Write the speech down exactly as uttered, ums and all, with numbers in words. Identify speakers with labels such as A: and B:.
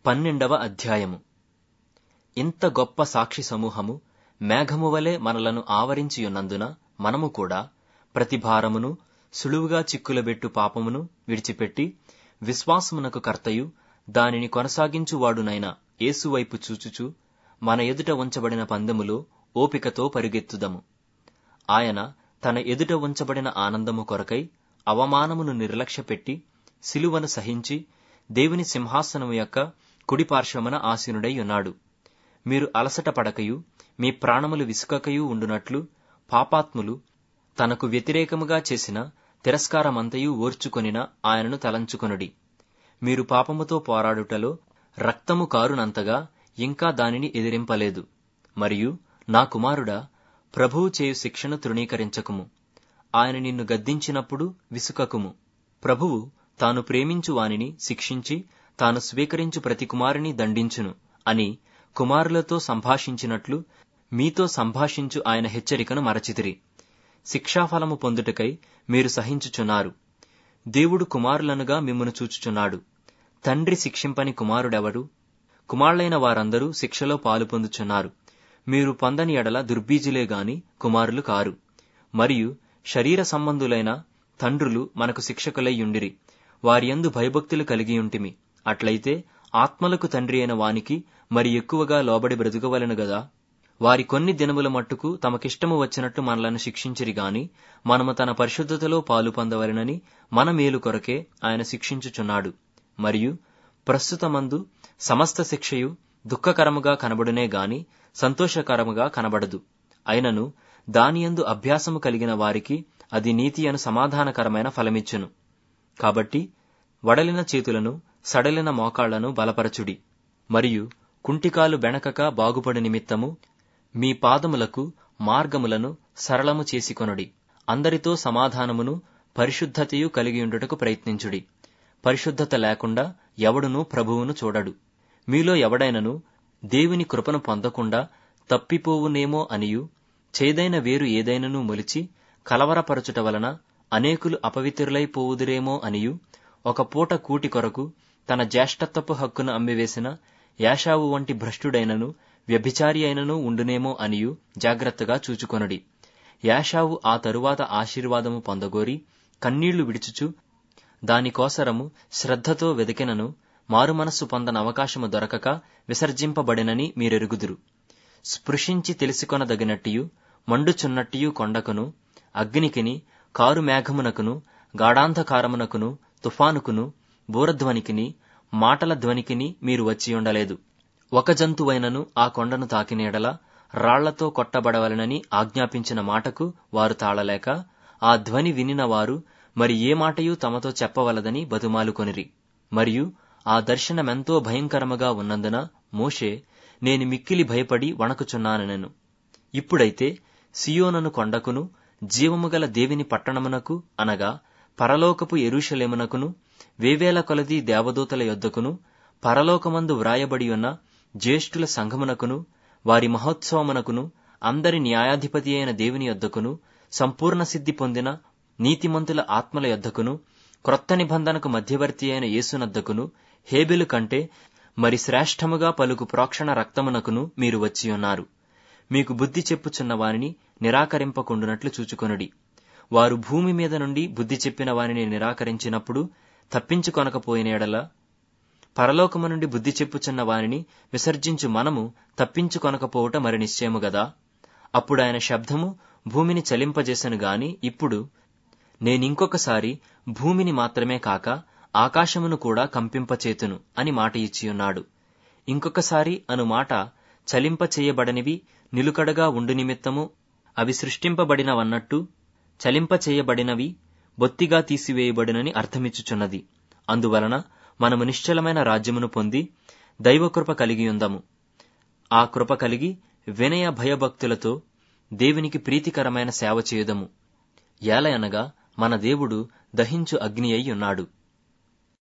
A: పన్నెండవ అధ్యాయము. ఇంత గొప్ప సాక్షి సమూహము మేఘము వలె మనలను ఆవరించియున్నందున మనము కూడా ప్రతి భారమును సులువుగా చిక్కులబెట్టు పాపమును విడిచిపెట్టి విశ్వాసమునకు కర్తయు దానిని కొనసాగించువాడునైన యేసువైపు చూచుచు మన ఎదుట ఉంచబడిన పందెములో ఓపికతో పరుగెత్తుదము. ఆయన తన ఎదుట ఉంచబడిన ఆనందము కొరకై అవమానమును నిర్లక్ష్యపెట్టి సిలువను సహించి దేవుని సింహాసనము యొక్క కుడిపార్శ్వమున ఆసీనుడై ఉన్నాడు. మీరు అలసట పడకయు మీ ప్రాణములు విసుకకయు ఉండునట్లు పాపాత్ములు తనకు వ్యతిరేకముగా చేసిన తిరస్కారమంతయు ఓర్చుకొనిన ఆయనను తలంచుకొనుడి. మీరు పాపముతో పోరాడుటలో రక్తము కారునంతగా ఇంకా దానిని ఎదిరింపలేదు. మరియు నా కుమారుడా, ప్రభువు చేయు శిక్షను తృణీకరించకుము. ఆయన నిన్ను గద్దించినప్పుడు విసుకకుము. ప్రభువు తాను ప్రేమించు వానిని శిక్షించి తాను స్వీకరించు ప్రతి కుమారుని దండించును అని కుమారులతో సంభాషించినట్లు మీతో సంభాషించు ఆయన హెచ్చరికను మరచితిరి. శిక్షాఫలము పొందుటకై మీరు సహించుచున్నారు. దేవుడు కుమారులనుగా మిమ్మును చూచుచున్నాడు. తండ్రి శిక్షింపని కుమారుడెవరు? కుమారులైన వారందరూ శిక్షలో పాలు పొందుచున్నారు. మీరు పొందని ఎడల దుర్బీజులే గాని కుమారులు కారు. మరియు శరీర సంబంధులైన తండ్రులు మనకు శిక్షకులై యుండిరి. వారియందు భయభక్తులు కలిగియుంటిమి. అట్లయితే ఆత్మలకు తండ్రి అయిన వానికి మరి ఎక్కువగా లోబడి బ్రతుకవలెను గదా. వారి కొన్ని దినముల మట్టుకు తమకిష్టము వచ్చినట్లు మనలను శిక్షించిరి గాని మనము తన పరిశుద్ధతలో పాలు పొందవలెనని మన మేలు కొరకే ఆయన శిక్షించుచున్నాడు. మరియు ప్రస్తుతమందు సమస్త శిక్షయు దుఃఖకరముగా కనబడునే గాని సంతోషకరముగా కనబడదు. అయినను దానియందు అభ్యాసము కలిగిన వారికి అది నీతి అను సమాధానకరమైన ఫలమిచ్చును. కాబట్టి వడలిన చేతులను సడలిన మోకాళ్లను బలపరచుడి. మరియు కుంటికాలు బెణకక బాగుపడు నిమిత్తము మీ పాదములకు మార్గములను సరళము చేసికొనుడి. అందరితో సమాధానమును పరిశుద్ధతయు కలిగియుండుటకు ప్రయత్నించుడి. పరిశుద్ధత లేకుండా ఎవడునూ ప్రభువును చూడడు. మీలో ఎవడైనను దేవుని కృపను పొందకుండా తప్పిపోవునేమో అనియు చేదైన వేరు ఏదైనను మొలిచి కలవరపరచుట వలన అనేకులు అపవిత్రులైపోవుదురేమో అనియు ఒక పూట కూటి కొరకు తన జ్యేష్ఠత్వపు హక్కును అమ్మివేసిన యాషావు వంటి భ్రష్టుడైనను వ్యభిచారి అయినను ఉండునేమో అనియు జాగ్రత్తగా చూచుకొనుడి. యాషావు ఆ తరువాత ఆశీర్వాదము పొందగోరి కన్నీళ్లు విడుచుచు దానికోసరము శ్రద్ధతో వెదికినను మారుమనస్సు పొందన అవకాశము దొరకక విసర్జింపబడినని మీరెరుగుదురు. స్పృశించి తెలిసికొనదగినట్టియు మండుచున్నట్టియు కొండకును అగ్నికిని కారు మేఘమునకును గాఢాంధకారమునకును తుఫానుకును బూరధ్వనికిని మాటల ధ్వనికిని మీరు వచ్చియుండలేదు. ఒక జంతువైనను ఆ కొండను తాకినేడల రాళ్లతో కొట్టబడవలెనని ఆజ్ఞాపించిన మాటకు వారు తాళలేక ఆ ధ్వని వినిన వారు మరి ఏ మాటయూ తమతో చెప్పవలదని బతుమాలుకొనిరి. మరియు ఆ దర్శనమెంతో భయంకరముగా ఉన్నందున మోషే నేను మిక్కిలి భయపడి వణకుచున్నానెను. ఇప్పుడైతే సియోనును కొండకును జీవముగల దేవుని పట్టణమునకు అనగా పరలోకపు యెరూషలేమునకును వేవేల కొలది దేవదూతల యొద్దకును పరలోకమందు వ్రాయబడియున్న జ్యేష్ఠుల సంఘమునకును వారి మహోత్సవమునకును అందరి న్యాయాధిపతి అయిన దేవుని యొద్దకును సంపూర్ణ సిద్ధి పొందిన నీతిమంతుల ఆత్మల యొద్దకును క్రొత్త నిబంధనకు మధ్యవర్తి అయిన యేసునద్దకును హేబెలు కంటే మరి శ్రేష్టముగా పలుకు ప్రోక్షణ రక్తమునకును మీరు వచ్చియున్నారు. మీకు బుద్ధి చెప్పుచున్న వారిని నిరాకరింపకుండునట్లు చూచుకొనుడి. వారు భూమి మీద నుండి బుద్ధి చెప్పిన వారిని నిరాకరించినప్పుడు తప్పించుకొనకపోయిన ఎడల పరలోకము నుండి బుద్ధి చెప్పుచున్న వారిని విసర్జించు మనము తప్పించుకొనకపోవుట మరి నిశ్చయము గదా. అప్పుడాయన శబ్దము భూమిని చలింపజేసెను గాని ఇప్పుడు నేనింకొకసారి భూమిని మాత్రమే కాక ఆకాశమును కూడా కంపింపచేతును అని మాట ఇచ్చియున్నాడు. ఇంకొకసారి అను మాట చలింపచేయబడనివి నిలుకడగా ఉండు నిమిత్తము అవి సృష్టింపబడినవన్నట్టు చలింపచేయబడినవి బొత్తిగా తీసివేయబడినని అర్థమిచ్చుచున్నది. అందువలన మనము నిశ్చలమైన రాజ్యమును పొంది దైవకృప కలిగియుందము. ఆ కృప కలిగి వినయ భయభక్తులతో దేవునికి ప్రీతికరమైన సేవ చేయుదము. ఏలయనగా మన దేవుడు దహించు అగ్ని అయి ఉన్నాడు.